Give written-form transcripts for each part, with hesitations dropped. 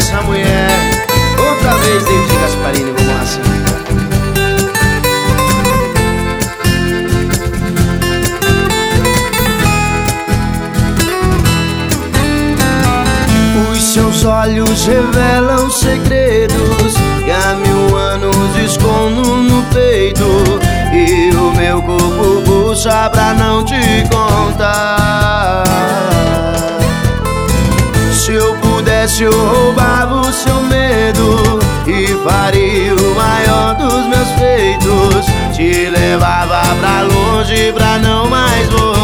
essa mulher. Outra vez, David Gasparini, vamos lá assim. Seus olhos revelam segredos que há 1000 anos escondo no peito, e o meu corpo puxa pra não te contar. Se eu pudesse eu roubava o seu medo e faria o maior dos meus feitos. Te levava pra longe pra não mais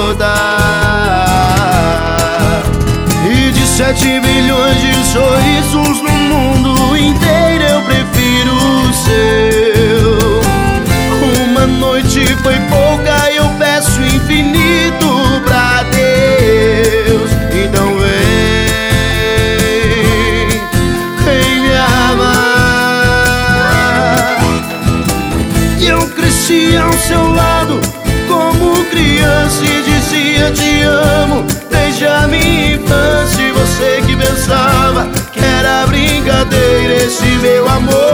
voltar. E de 7 bilhões de sorrisos no mundo inteiro eu prefiro o seu. Uma noite foi pouca e eu peço infinito pra Deus. Então vem me amar. E eu cresci ao seu lado como criança e dizia te amo desde a minha infância. Você que pensava que era brincadeira esse meu amor.